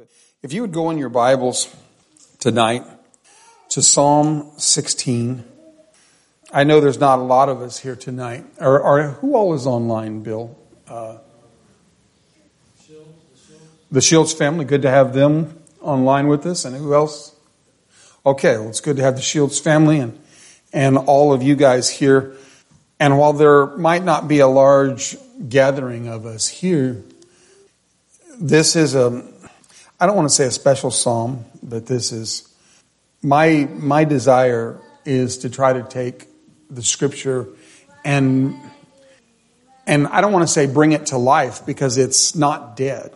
But if you would go in your Bibles tonight to Psalm 16. I know there's not a lot of us here tonight. Who all is online, Bill? The Shields family. Good to have them online with us. And who else? Okay, well, it's good to have the Shields family and all of you guys here. And while there might not be a large gathering of us here, this is I don't want to say a special psalm, but this is my desire is to try to take the scripture and I don't want to say bring it to life because it's not dead,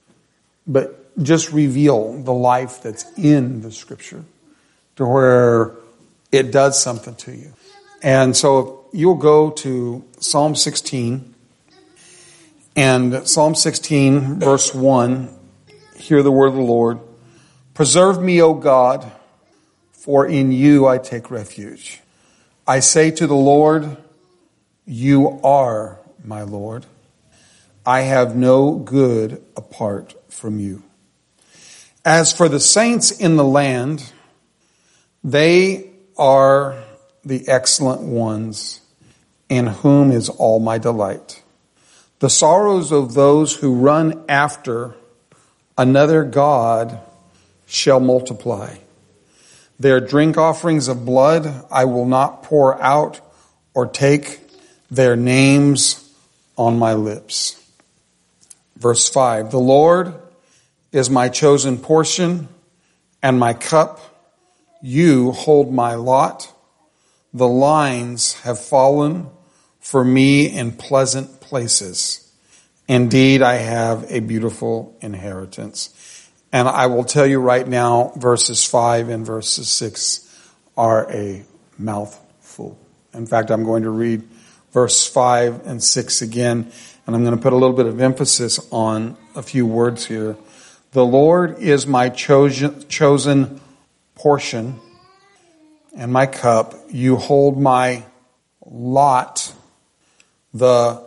but just reveal the life that's in the scripture to where it does something to you. And so you'll go to Psalm 16, and Psalm 16 verse 1, hear the word of the Lord. Preserve me, O God, for in you I take refuge. I say to the Lord, you are my Lord. I have no good apart from you. As for the saints in the land, they are the excellent ones, in whom is all my delight. The sorrows of those who run after another God shall multiply. Their drink offerings of blood I will not pour out, or take their names on my lips. Verse 5, the Lord is my chosen portion and my cup. You hold my lot. The lines have fallen for me in pleasant places. Indeed, I have a beautiful inheritance. And I will tell you right now, verses 5 and verses 6 are a mouthful. In fact, I'm going to read verse 5 and 6 again, and I'm going to put a little bit of emphasis on a few words here. The Lord is my chosen portion and my cup. You hold my lot. The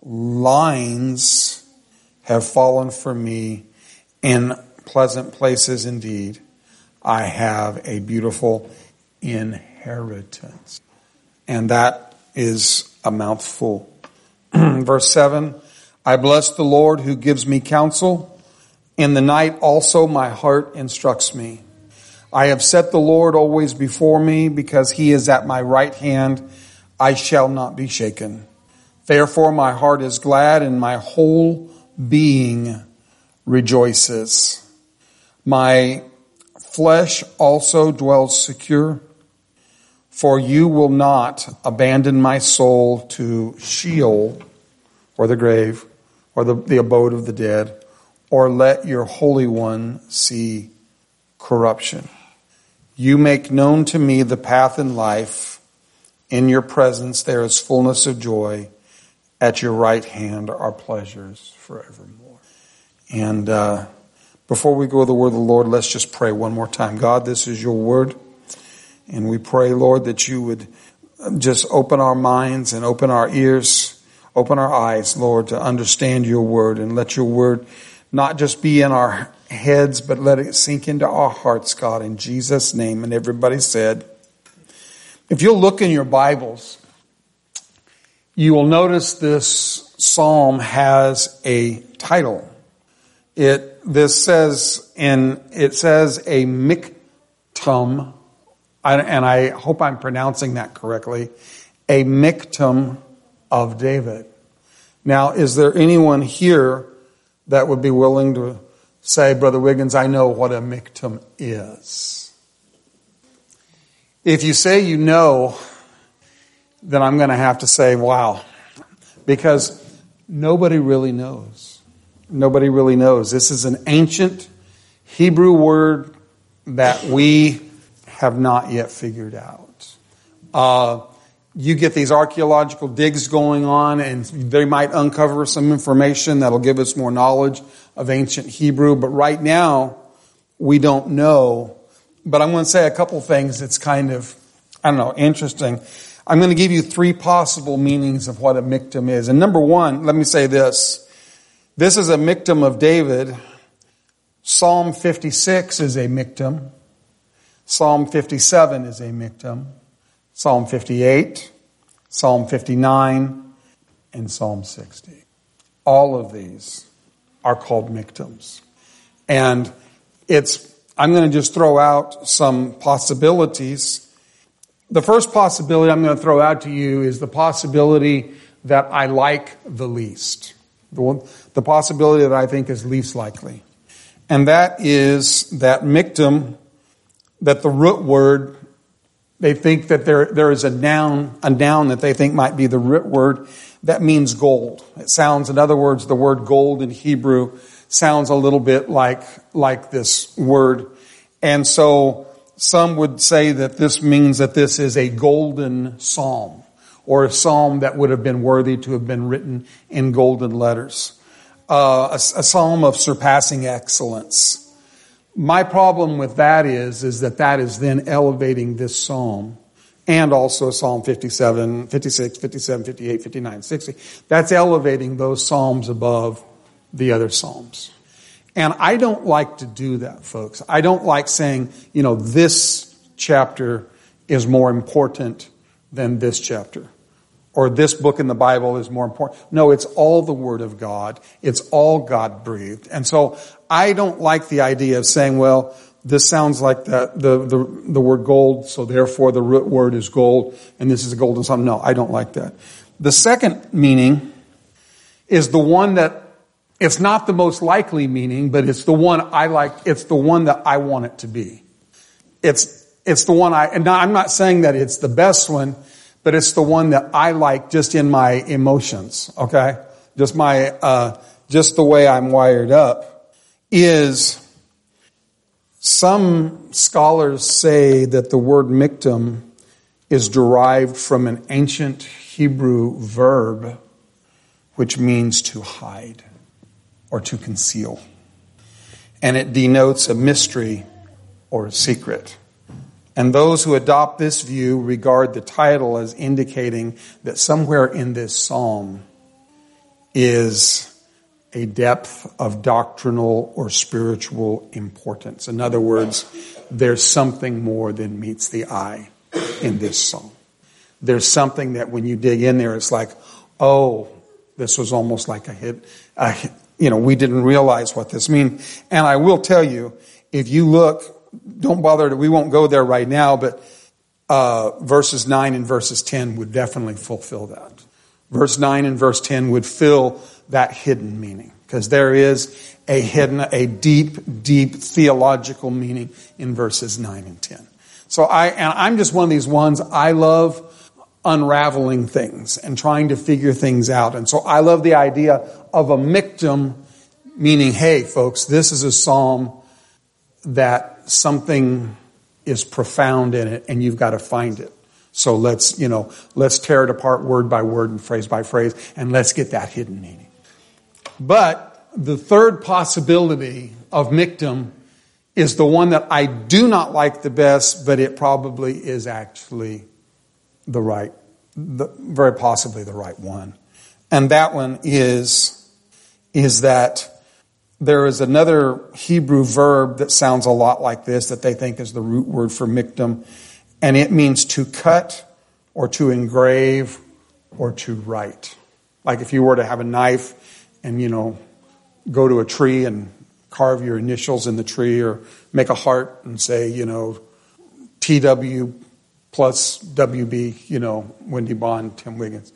lines have fallen for me in pleasant places indeed. I have a beautiful inheritance. And that is a mouthful. Verse 7, I bless the Lord who gives me counsel. In the night also my heart instructs me. I have set the Lord always before me, because he is at my right hand. I shall not be shaken. Therefore my heart is glad and my whole being rejoices. My flesh also dwells secure, for you will not abandon my soul to Sheol, or the grave, or the abode of the dead, or let your Holy One see corruption. You make known to me the path in life. In your presence there is fullness of joy. At your right hand are pleasures forevermore. And before we go to the word of the Lord, let's just pray one more time. God, this is your word. And we pray, Lord, that you would just open our minds and open our ears, open our eyes, Lord, to understand your word. And let your word not just be in our heads, but let it sink into our hearts, God, in Jesus' name. And everybody said, if you'll look in your Bibles, you will notice this psalm has a title. It says a miktam, and I hope I'm pronouncing that correctly, a miktam of David. Now, is there anyone here that would be willing to say, Brother Wiggins, I know what a miktam is? If you say you know, then I'm going to have to say, wow, because nobody really knows. Nobody really knows. This is an ancient Hebrew word that we have not yet figured out. You get these archaeological digs going on, and they might uncover some information that'll give us more knowledge of ancient Hebrew. But right now, we don't know. But I'm going to say a couple things that's kind of, interesting. I'm going to give you 3 possible meanings of what a miktam is. And number 1, let me say this. This is a miktam of David, Psalm 56 is a miktam. Psalm 57 is a miktam. Psalm 58, Psalm 59, and Psalm 60. All of these are called miktams. And I'm going to just throw out some possibilities. The first possibility I'm going to throw out to you is the possibility that I like the least. The possibility that I think is least likely. And that is that miktam, that the root word, they think that there is a noun that they think might be the root word that means gold. It sounds, in other words, the word gold in Hebrew sounds a little bit like this word. And so some would say that this means that this is a golden psalm, or a psalm that would have been worthy to have been written in golden letters. A psalm of surpassing excellence. My problem with that is that is then elevating this psalm, and also Psalm 57, 56, 57, 58, 59, 60. That's elevating those psalms above the other psalms. And I don't like to do that, folks. I don't like saying, this chapter is more important than this chapter, or this book in the Bible is more important. No, it's all the Word of God. It's all God-breathed. And so I don't like the idea of saying, well, this sounds like the word gold, so therefore the root word is gold, and this is a golden psalm. No, I don't like that. The second meaning is the one that, it's not the most likely meaning, but it's the one I like. It's the one that I want it to be. It's the one and I'm not saying that it's the best one, but it's the one that I like just in my emotions, okay? Just the way I'm wired up is, some scholars say that the word miktam is derived from an ancient Hebrew verb which means to hide or to conceal. And it denotes a mystery or a secret. And those who adopt this view regard the title as indicating that somewhere in this psalm is a depth of doctrinal or spiritual importance. In other words, there's something more than meets the eye in this psalm. There's something that when you dig in there, it's like, oh, this was almost like a hit. We didn't realize what this means. And I will tell you, if you look, don't bother, we won't go there right now, but verses 9 and verses 10 would definitely fulfill that. Verse 9 and verse 10 would fill that hidden meaning, because there is a deep, deep theological meaning in verses 9 and 10. So I'm just one of these ones, I love unraveling things and trying to figure things out. And so I love the idea of a miktam, meaning, hey, folks, this is a psalm that something is profound in it and you've got to find it. So let's tear it apart word by word and phrase by phrase, and let's get that hidden meaning. But the third possibility of miktam is the one that I do not like the best, but it probably is actually very possibly the right one. And that one is that there is another Hebrew verb that sounds a lot like this that they think is the root word for miktam, and it means to cut or to engrave or to write. Like if you were to have a knife and, go to a tree and carve your initials in the tree, or make a heart and say, TW plus WB, Wendy Bond, Tim Wiggins.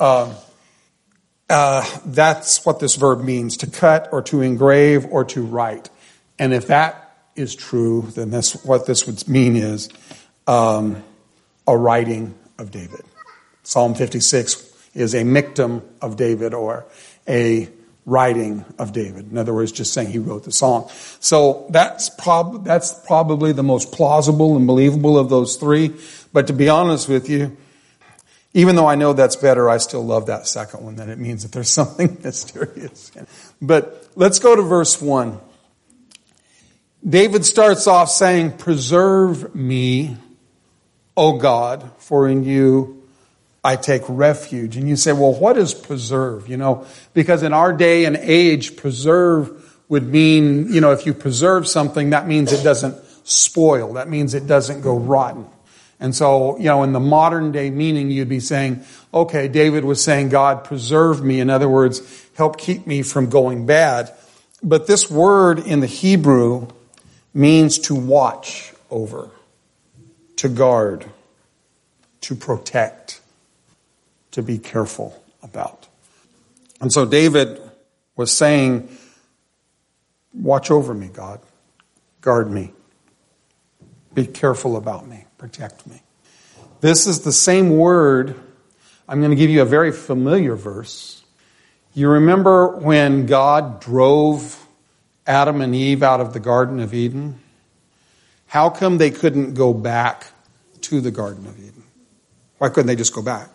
That's what this verb means, to cut or to engrave or to write. And if that is true, then that's what this would mean is a writing of David. Psalm 56 is a miktam of David, or a writing of David. In other words, just saying he wrote the song. So that's probably the most plausible and believable of those three. But to be honest with you, even though I know that's better, I still love that second one, that it means that there's something mysterious. But let's go to verse 1. David starts off saying, "Preserve me, O God, for in you I take refuge." And you say, well, what is preserve? Because in our day and age, preserve would mean, if you preserve something, that means it doesn't spoil. That means it doesn't go rotten. And so, in the modern day meaning, you'd be saying, okay, David was saying, God, preserve me. In other words, help keep me from going bad. But this word in the Hebrew means to watch over, to guard, to protect, to be careful about. And so David was saying, watch over me, God. Guard me. Be careful about me. Protect me. This is the same word. I'm going to give you a very familiar verse. You remember when God drove Adam and Eve out of the Garden of Eden? How come they couldn't go back to the Garden of Eden? Why couldn't they just go back?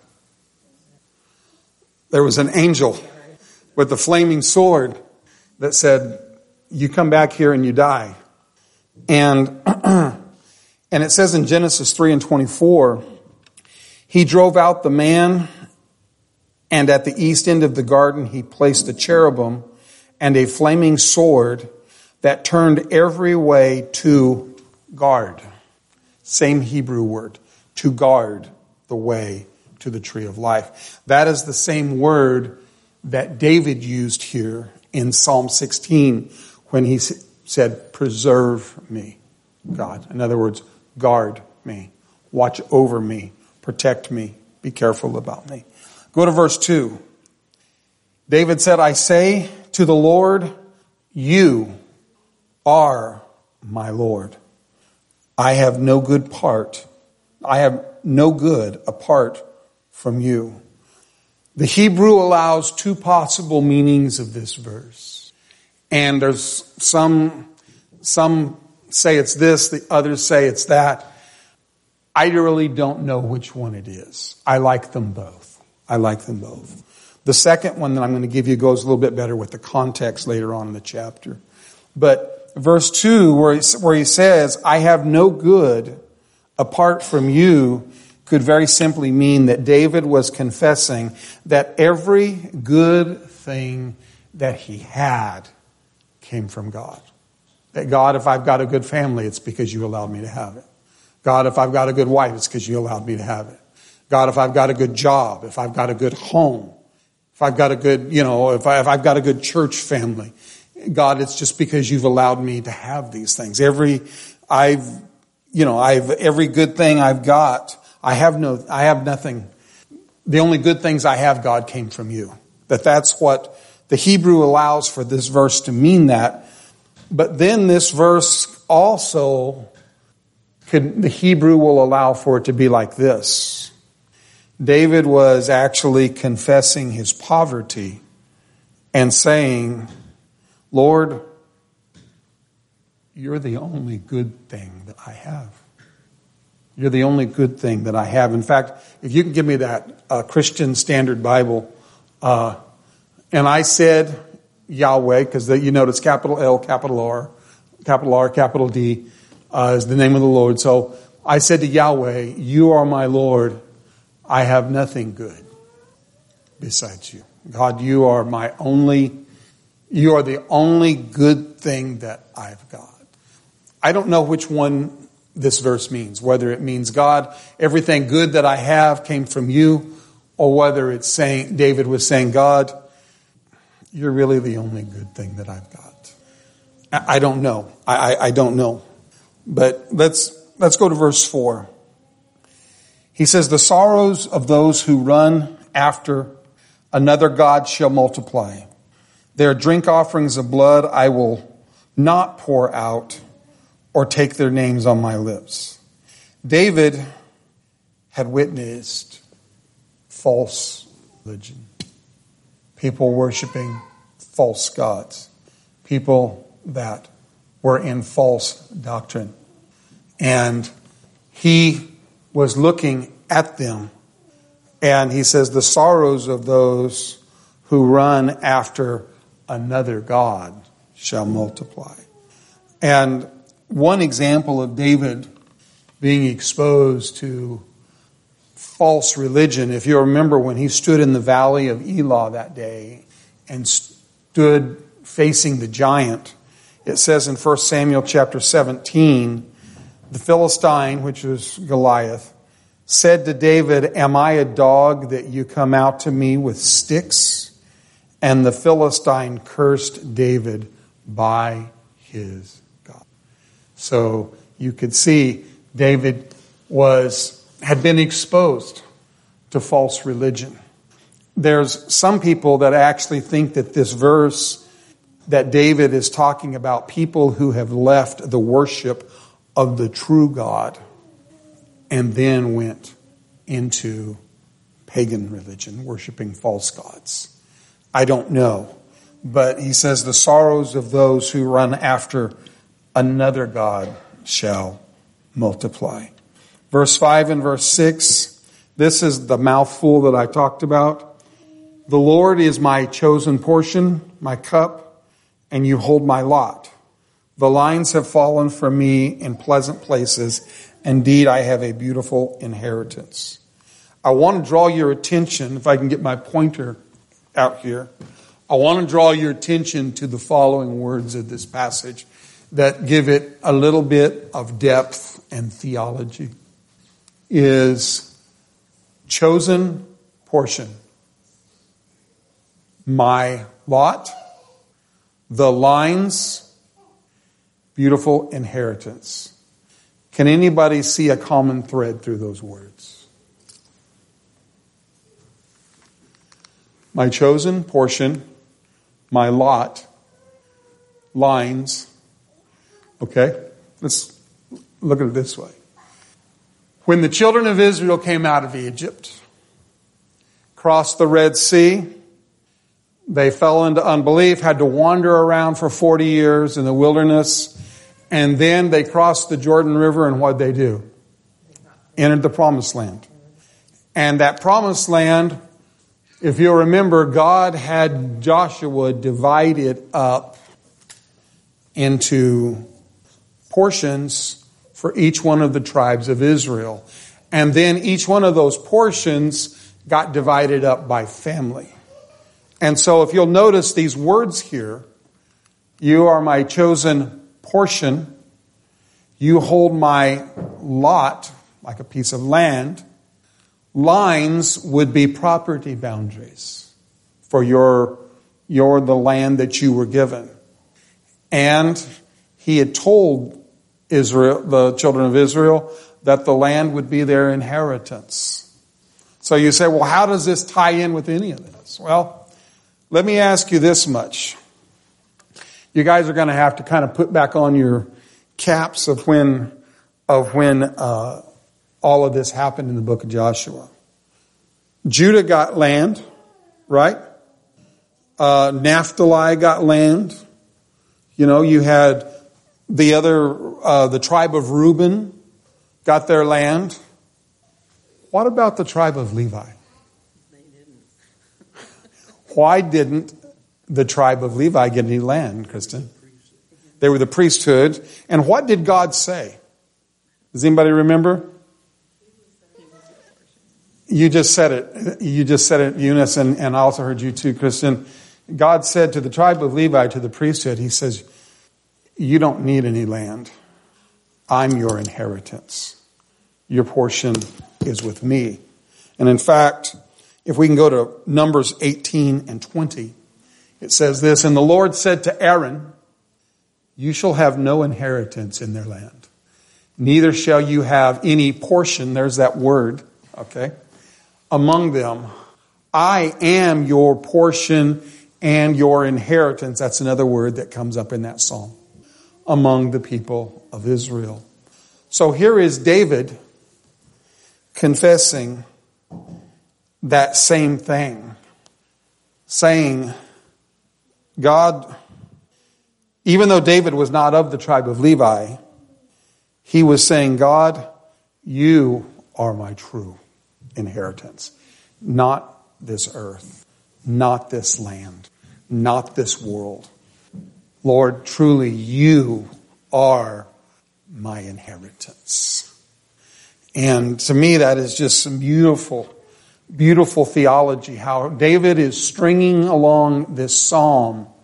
There was an angel with a flaming sword that said, you come back here and you die. And it says in Genesis 3:24, he drove out the man, and at the east end of the garden he placed a cherubim and a flaming sword that turned every way to guard. Same Hebrew word, to guard the way to the tree of life. That is the same word that David used here in Psalm 16 when he said, preserve me, God. In other words, guard me, watch over me, protect me, be careful about me. Go to verse 2. David said, I say to the Lord, you are my Lord. I have no good apart from you. The Hebrew allows two possible meanings of this verse. And there's some say it's this, the others say it's that. I really don't know which one it is. I like them both. The second one that I'm going to give you goes a little bit better with the context later on in the chapter. But verse 2, where he says, I have no good apart from you, could very simply mean that David was confessing that every good thing that he had came from God. That God, if I've got a good family, it's because you allowed me to have it. God, if I've got a good wife, it's because you allowed me to have it. God, if I've got a good job, if I've got a good home, if I've got a good, if I've got a good church family, God, it's just because you've allowed me to have these things. Every good thing I've got, I have nothing. The only good things I have, God, came from you. That's what the Hebrew allows for this verse to mean that. But then this verse also, the Hebrew will allow for it to be like this. David was actually confessing his poverty and saying, Lord, you're the only good thing that I have. You're the only good thing that I have. In fact, if you can give me that Christian Standard Bible, and I said Yahweh, because you notice capital L, capital R, capital D is the name of the Lord. So I said to Yahweh, you are my Lord. I have nothing good besides you. God, you are the only good thing that I've got. I don't know which one this verse means, whether it means, God, everything good that I have came from you, or whether it's saying, David was saying, God, you're really the only good thing that I've got. I don't know. I don't know. But let's go to verse 4. He says, the sorrows of those who run after another God shall multiply. Their drink offerings of blood I will not pour out, or take their names on my lips. David had witnessed false religion. People worshiping false gods. People that were in false doctrine. And he was looking at them. And he says, the sorrows of those who run after another God shall multiply. And one example of David being exposed to false religion, if you remember when he stood in the valley of Elah that day and stood facing the giant. It says in 1 Samuel chapter 17, the Philistine, which was Goliath, said to David, "Am I a dog that you come out to me with sticks?" And the Philistine cursed David by his God. So you could see David had been exposed to false religion. There's some people that actually think that this verse that David is talking about people who have left the worship of the true God and then went into pagan religion, worshiping false gods. I don't know. But he says the sorrows of those who run after another God shall multiply. Verse 5 and verse 6, this is the mouthful that I talked about. The Lord is my chosen portion, my cup, and you hold my lot. The lines have fallen for me in pleasant places. Indeed, I have a beautiful inheritance. I want to draw your attention, if I can get my pointer out here, I want to draw your attention to the following words of this passage that give it a little bit of depth and theology. Is chosen portion, my lot, the lines, beautiful inheritance. Can anybody see a common thread through those words? My chosen portion, my lot, lines. Okay, let's look at it this way. When the children of Israel came out of Egypt, crossed the Red Sea, they fell into unbelief, had to wander around for 40 years in the wilderness, and then they crossed the Jordan River, and what'd they do? Entered the Promised Land. And that Promised Land, if you'll remember, God had Joshua divide it up into portions for each one of the tribes of Israel. And then each one of those portions got divided up by family. And so if you'll notice these words here, you are my chosen portion, you hold my lot, like a piece of land. Lines would be property boundaries for the land that you were given. And he had told Israel, the children of Israel, that the land would be their inheritance. So you say, well, how does this tie in with any of this? Well, let me ask you this much. You guys are going to have to kind of put back on your caps of when all of this happened in the book of Joshua. Judah got land, right? Naphtali got land. You know, you had the tribe of Reuben got their land. What about the tribe of Levi? They didn't. Why didn't the tribe of Levi get any land, Kristen? They were the priesthood. And what did God say? Does anybody remember? You just said it. You just said it, Eunice, and I also heard you too, Kristen. God said to the tribe of Levi, to the priesthood, he says, you don't need any land. I'm your inheritance. Your portion is with me. And in fact, if we can go to Numbers 18 and 20, it says this, and the Lord said to Aaron, you shall have no inheritance in their land. Neither shall you have any portion, there's that word, okay, among them. I am your portion and your inheritance. That's another word that comes up in that psalm. Among the people of Israel. So here is David confessing that same thing. Saying, God, even though David was not of the tribe of Levi, he was saying, God, you are my true inheritance. Not this earth, not this land, not this world. Lord, truly you are my inheritance. And to me, that is just some beautiful, beautiful theology, how David is stringing along this psalm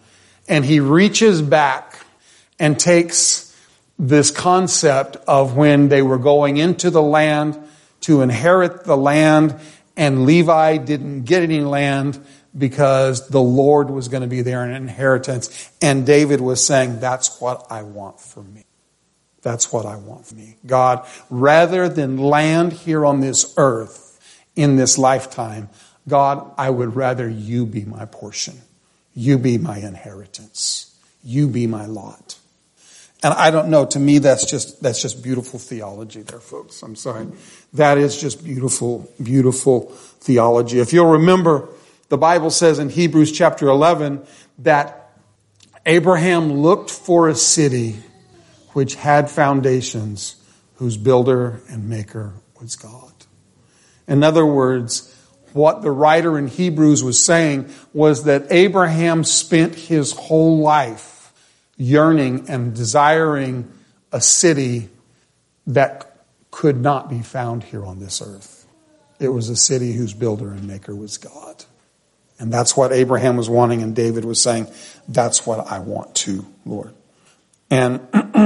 And he reaches back and takes this concept of when they were going into the land to inherit the land, and Levi didn't get any land because the Lord was going to be there in inheritance. And David was saying, that's what I want for me. That's what I want for me. God, rather than land here on this earth in this lifetime, God, I would rather you be my portion. You be my inheritance. You be my lot. And I don't know, to me that's just beautiful theology there, folks. I'm sorry. That is just beautiful, beautiful theology. If you'll remember, the Bible says in Hebrews chapter 11 that Abraham looked for a city which had foundations, whose builder and maker was God. In other words, what the writer in Hebrews was saying was that Abraham spent his whole life yearning and desiring a city that could not be found here on this earth. It was a city whose builder and maker was God. And that's what Abraham was wanting, and David was saying, that's what I want too, Lord. And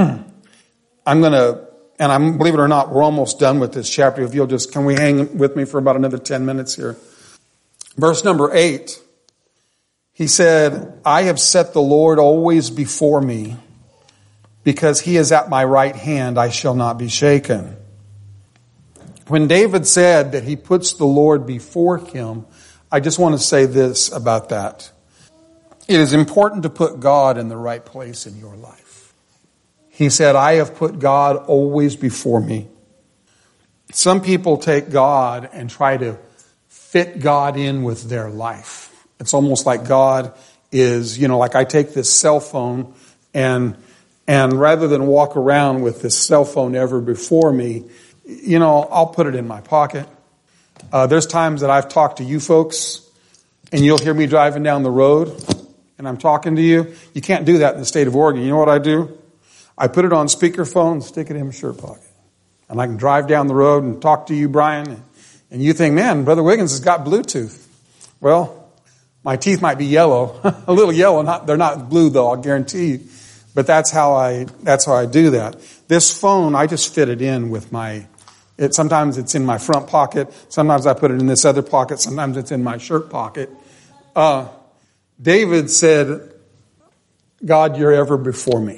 believe it or not, we're almost done with this chapter. If you'll can we hang with me for about another 10 minutes here? Verse number 8, he said, I have set the Lord always before me, because he is at my right hand, I shall not be shaken. When David said that he puts the Lord before him, I just want to say this about that. It is important to put God in the right place in your life. He said, I have put God always before me. Some people take God and try to fit God in with their life. It's almost like God is, like I take this cell phone and rather than walk around with this cell phone ever before me, I'll put it in my pocket. There's times that I've talked to you folks and you'll hear me driving down the road and I'm talking to you. You can't do that in the state of Oregon. You know what I do? I put it on speakerphone, stick it in my shirt pocket. And I can drive down the road and talk to you, Brian. And you think, man, Brother Wiggins has got Bluetooth. Well, my teeth might be yellow, a little yellow. They're not blue though, I'll guarantee you. But that's how I do that. This phone, I just fit it in with sometimes it's in my front pocket. Sometimes I put it in this other pocket. Sometimes it's in my shirt pocket. David said, God, you're ever before me.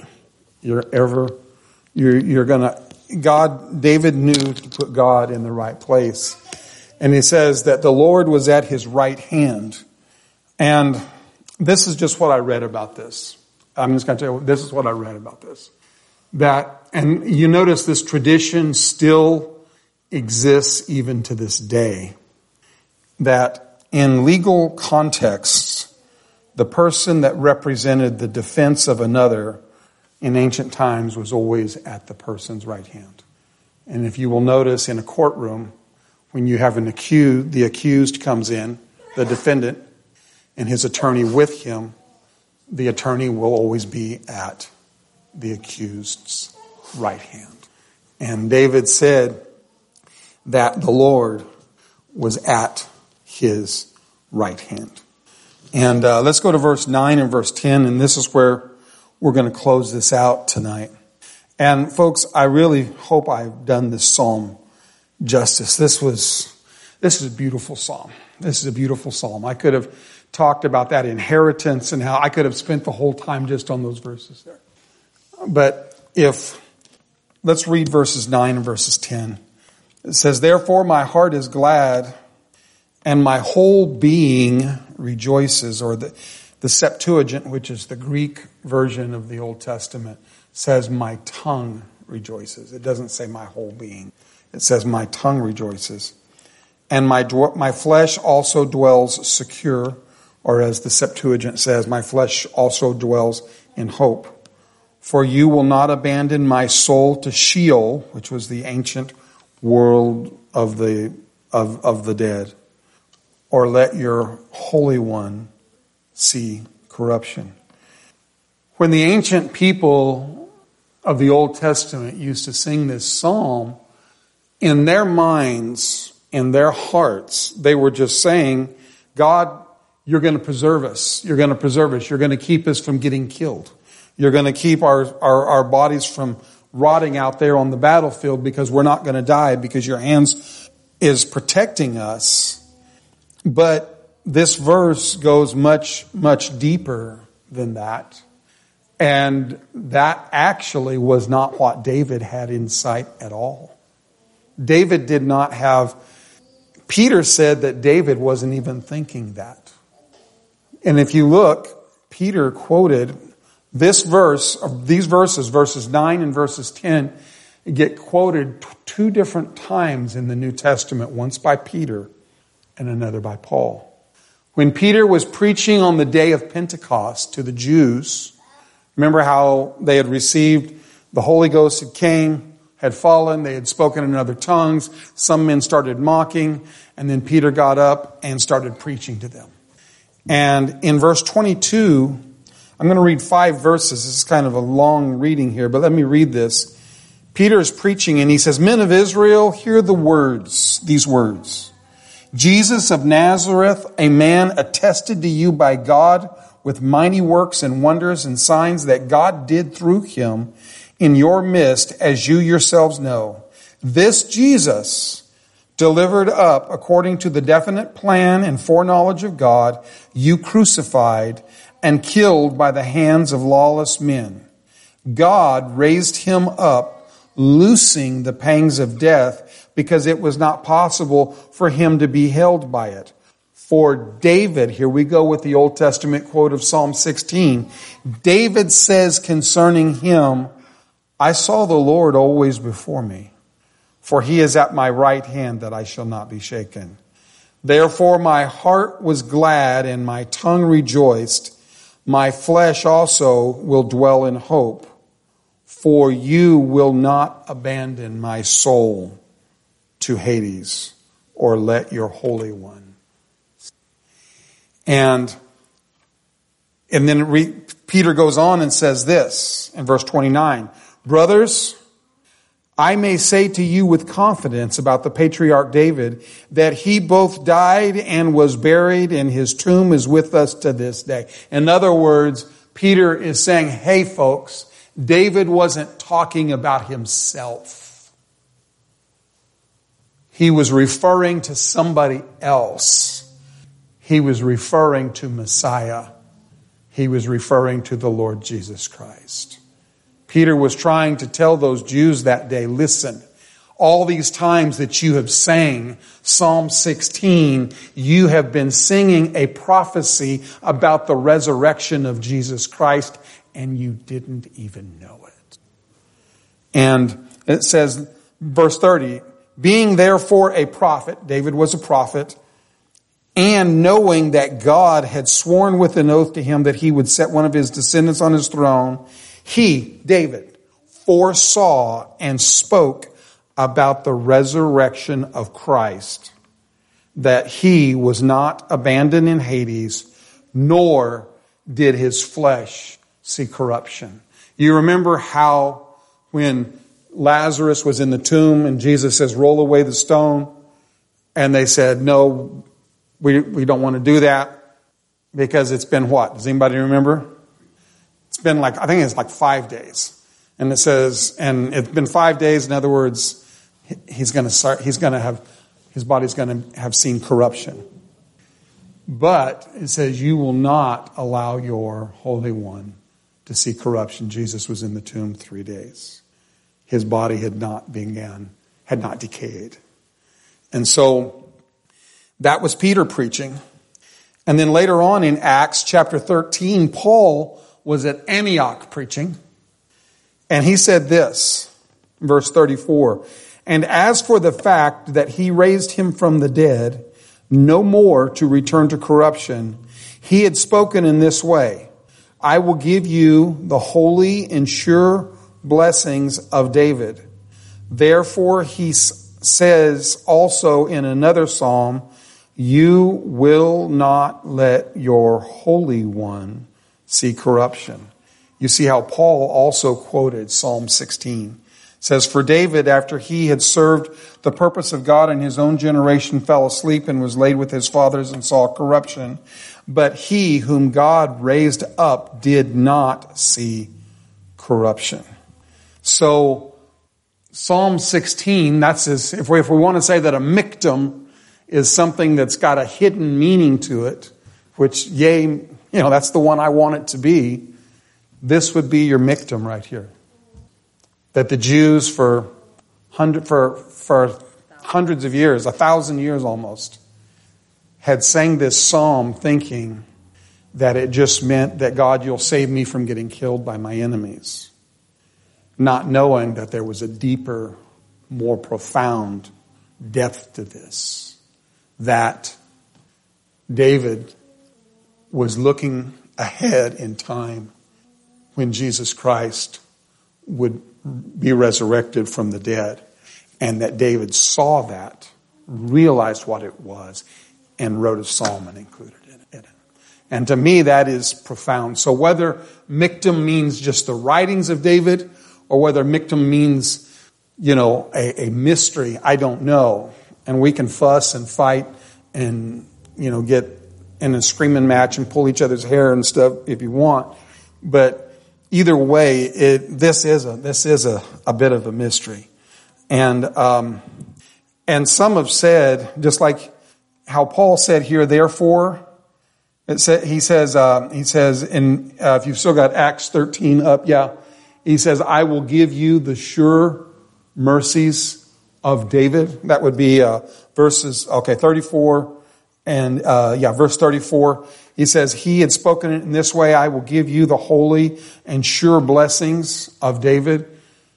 David knew to put God in the right place. And he says that the Lord was at his right hand. And this is just what I read about this. I'm just going to tell you, this is what I read about this. And you notice this tradition still exists even to this day. That in legal contexts, the person that represented the defense of another in ancient times was always at the person's right hand. And if you will notice in a courtroom, when you have the accused comes in, the defendant, and his attorney with him, the attorney will always be at the accused's right hand. And David said that the Lord was at his right hand. And let's go to verse 9 and verse 10, and this is where we're going to close this out tonight. And folks, I really hope I've done this psalm justice. This is a beautiful psalm. This is a beautiful psalm. I could have talked about that inheritance and how I could have spent the whole time just on those verses there. But let's read verses 9 and verses 10. It says, therefore my heart is glad and my whole being rejoices, or the Septuagint, which is the Greek version of the Old Testament, says my tongue rejoices. It doesn't say my whole being. It says my tongue rejoices. And my flesh also dwells secure, or as the Septuagint says, my flesh also dwells in hope. For you will not abandon my soul to Sheol, which was the ancient world of the dead, or let your Holy One see corruption. When the ancient people of the Old Testament used to sing this psalm, in their minds, in their hearts, they were just saying, God, you're going to preserve us. You're going to preserve us. You're going to keep us from getting killed. You're going to keep our bodies from rotting out there on the battlefield because we're not going to die because your hands is protecting us. But this verse goes much, much deeper than that. And that actually was not what David had in sight at all. David did not have... Peter said that David wasn't even thinking that. And if you look, Peter quoted this verse, these verses, verses 9 and verses 10, get quoted two different times in the New Testament, once by Peter and another by Paul. When Peter was preaching on the day of Pentecost to the Jews, remember how they had received the Holy Ghost had came, had fallen, they had spoken in other tongues, some men started mocking, and then Peter got up and started preaching to them. And in verse 22, I'm going to read 5 verses. This is kind of a long reading here, but let me read this. Peter is preaching and he says, "Men of Israel, hear the words, these words. Jesus of Nazareth, a man attested to you by God with mighty works and wonders and signs that God did through him in your midst, as you yourselves know. This Jesus, delivered up according to the definite plan and foreknowledge of God, you crucified and killed by the hands of lawless men. God raised him up, loosing the pangs of death, because it was not possible for him to be held by it. For David," here we go with the Old Testament quote of Psalm 16, David says concerning him, "I saw the Lord always before me, for he is at my right hand that I shall not be shaken. Therefore my heart was glad and my tongue rejoiced. My flesh also will dwell in hope, for you will not abandon my soul to Hades or let your Holy One." And then Peter goes on and says this in verse 29, "Brothers, I may say to you with confidence about the patriarch David that he both died and was buried, and his tomb is with us to this day." In other words, Peter is saying, hey folks, David wasn't talking about himself. He was referring to somebody else. He was referring to Messiah. He was referring to the Lord Jesus Christ. Peter was trying to tell those Jews that day, listen, all these times that you have sang Psalm 16, you have been singing a prophecy about the resurrection of Jesus Christ, and you didn't even know it. And it says, verse 30, "Being therefore a prophet," David was a prophet, "and knowing that God had sworn with an oath to him that he would set one of his descendants on his throne, he," David, "foresaw and spoke about the resurrection of Christ, that he was not abandoned in Hades, nor did his flesh see corruption." You remember how when Lazarus was in the tomb and Jesus says, "Roll away the stone," and they said, "No, we don't want to do that because it's been what? Does anybody remember? It's been I think it's 5 days. And it says, and it's been 5 days. In other words, his body's going to have seen corruption. But it says, you will not allow your Holy One to see corruption. Jesus was in the tomb 3 days. His body had not decayed. And so that was Peter preaching. And then later on in Acts chapter 13, Paul was at Antioch preaching. And he said this, verse 34, "And as for the fact that he raised him from the dead, no more to return to corruption, he had spoken in this way, I will give you the holy and sure blessings of David. Therefore he says also in another psalm, you will not let your Holy One see corruption." You see how Paul also quoted Psalm 16. It says, for David, after he had served the purpose of God in his own generation, fell asleep and was laid with his fathers and saw corruption. But he whom God raised up did not see corruption. So Psalm 16, if we want to say that a miktam is something that's got a hidden meaning to it, which, that's the one I want it to be, this would be your miktam right here. That the Jews for hundreds of years, 1,000 years almost, had sang this psalm thinking that it just meant that God, you'll save me from getting killed by my enemies. Not knowing that there was a deeper, more profound depth to this. That David was looking ahead in time when Jesus Christ would be resurrected from the dead. And that David saw that, realized what it was, and wrote a psalm and included it in it. And to me, that is profound. So whether miktam means just the writings of David, or whether miktam means, a mystery, I don't know. And we can fuss and fight and, get in a screaming match and pull each other's hair and stuff if you want. But either way, this is a bit of a mystery. And some have said, just like how Paul said here, therefore, he says in, if you've still got Acts 13 up, he says, I will give you the sure mercies of David. That would be verses 34 and verse 34. He says, he had spoken in this way, I will give you the holy and sure blessings of David.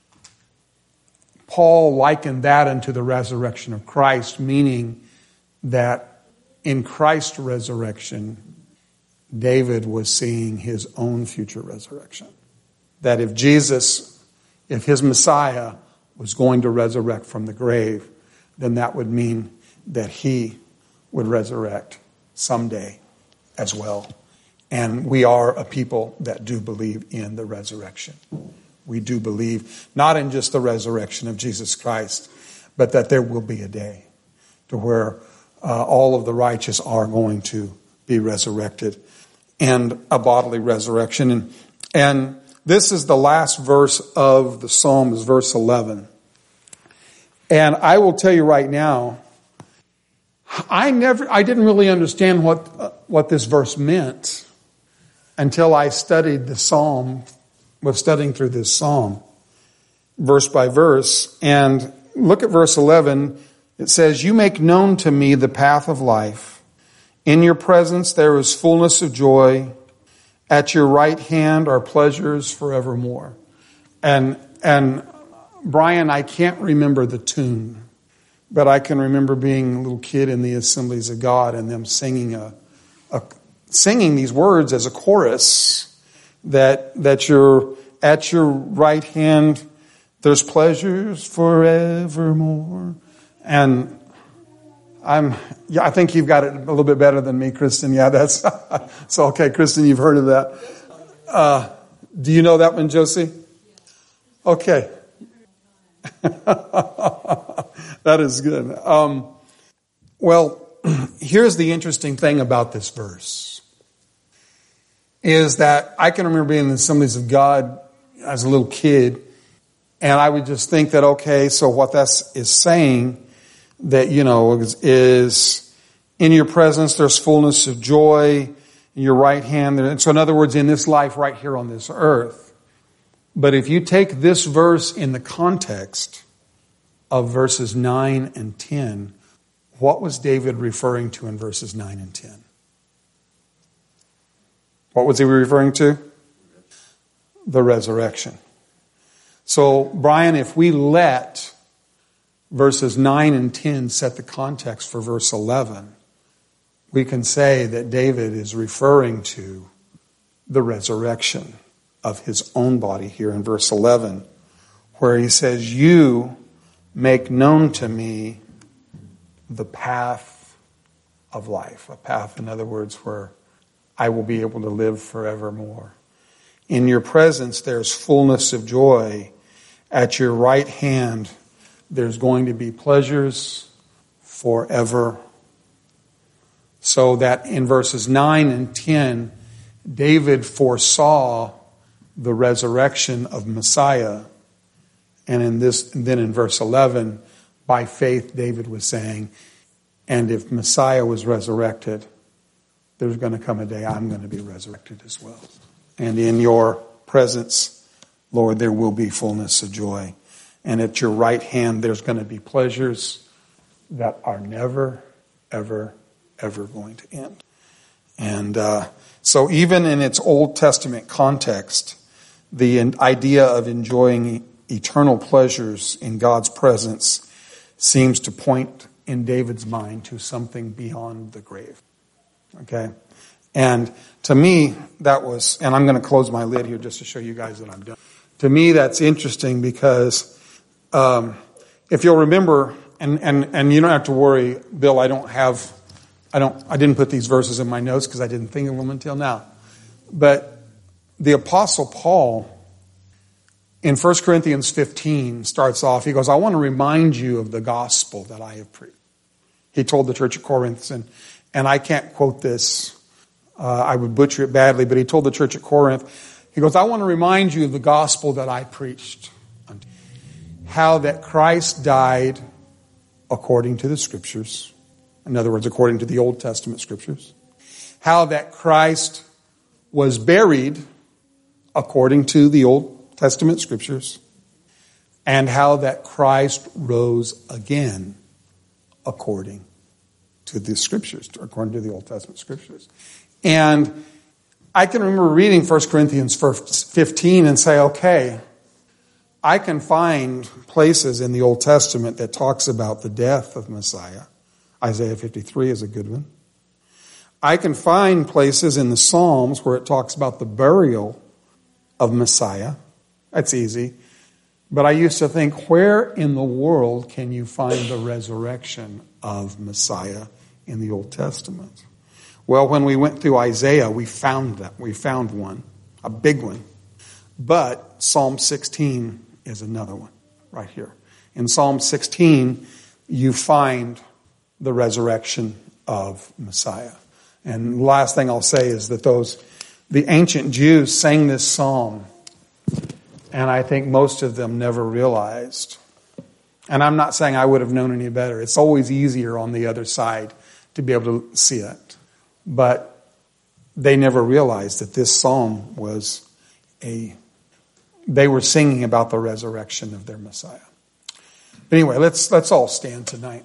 Paul likened that unto the resurrection of Christ, meaning that in Christ's resurrection, David was seeing his own future resurrection. That if his Messiah was going to resurrect from the grave, then that would mean that he would resurrect someday as well. And we are a people that do believe in the resurrection. We do believe not in just the resurrection of Jesus Christ, but that there will be a day to where all of the righteous are going to be resurrected, and a bodily resurrection. And this is the last verse of the psalm, is verse 11. And I will tell you right now, I didn't really understand what this verse meant until I studied the psalm, was studying through this psalm, verse by verse. And look at verse 11. It says, you make known to me the path of life. In your presence there is fullness of joy. At your right hand are pleasures forevermore. And Brian, I can't remember the tune, but I can remember being a little kid in the Assemblies of God and them singing singing these words as a chorus, that you're at your right hand, there's pleasures forevermore. And I think you've got it a little bit better than me, Kristen. Yeah, that's so okay, Kristen, you've heard of that. Do you know that one, Josie? Okay. That is good. Well, here's the interesting thing about this verse, is that I can remember being in the Assemblies of God as a little kid, and I would just think that, okay, so what that is saying, that, is in your presence there's fullness of joy, in your right hand. And so in other words, in this life right here on this earth. But if you take this verse in the context of verses 9 and 10, what was David referring to in verses 9 and 10? What was he referring to? The resurrection. So, Brian, if we let verses 9 and 10 set the context for verse 11, we can say that David is referring to the resurrection of his own body here in verse 11, where he says, you make known to me the path of life. A path, in other words, where I will be able to live forevermore. In your presence there's fullness of joy. At your right hand, there's going to be pleasures forever. So that in verses 9 and 10, David foresaw the resurrection of Messiah. And then in verse 11, by faith, David was saying, and if Messiah was resurrected, there's going to come a day I'm going to be resurrected as well. And in your presence, Lord, there will be fullness of joy. And at your right hand, there's going to be pleasures that are never, ever, ever going to end. And so even in its Old Testament context, the idea of enjoying eternal pleasures in God's presence seems to point in David's mind to something beyond the grave. Okay? And to me, that was, and I'm going to close my lid here just to show you guys that I'm done. To me, that's interesting because if you'll remember, and you don't have to worry, Bill, I didn't put these verses in my notes because I didn't think of them until now. But the Apostle Paul, in 1 Corinthians 15, starts off, he goes, I want to remind you of the gospel that I have preached. He told the church at Corinth, and I can't quote this, I would butcher it badly, but he told the church at Corinth, he goes, I want to remind you of the gospel that I preached. How that Christ died according to the Scriptures. In other words, according to the Old Testament Scriptures. How that Christ was buried according to the Old Testament Scriptures. And how that Christ rose again according to the Scriptures, according to the Old Testament Scriptures. And I can remember reading 1 Corinthians 15 and say, okay, I can find places in the Old Testament that talks about the death of Messiah. Isaiah 53 is a good one. I can find places in the Psalms where it talks about the burial of Messiah. That's easy. But I used to think, where in the world can you find the resurrection of Messiah in the Old Testament? Well, when we went through Isaiah, we found that. We found one, a big one. But Psalm 16 is another one right here. In Psalm 16, you find the resurrection of Messiah. And the last thing I'll say is that the ancient Jews sang this psalm, and I think most of them never realized. And I'm not saying I would have known any better. It's always easier on the other side to be able to see it. But they never realized that this psalm was they were singing about the resurrection of their Messiah. But anyway, let's all stand tonight.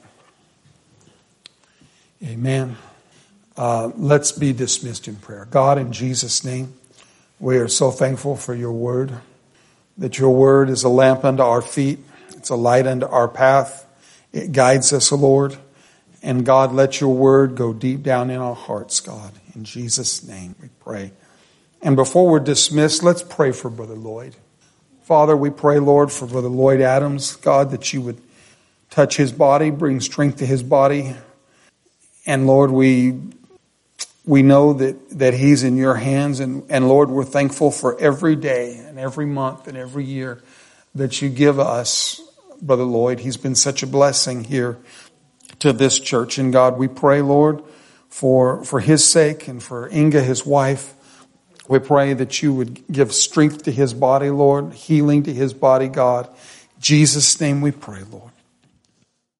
Amen. Let's be dismissed in prayer. God, in Jesus' name, we are so thankful for your word, that your word is a lamp unto our feet. It's a light unto our path. It guides us, O Lord. And God, let your word go deep down in our hearts, God. In Jesus' name we pray. And before we're dismissed, let's pray for Brother Lloyd. Father, we pray, Lord, for Brother Lloyd Adams, God, that you would touch his body, bring strength to his body. And Lord, we know that he's in your hands. And Lord, we're thankful for every day and every month and every year that you give us, Brother Lloyd. He's been such a blessing here to this church. And God, we pray, Lord, for his sake and for Inga, his wife. We pray that you would give strength to his body, Lord, healing to his body, God. In Jesus' name we pray, Lord.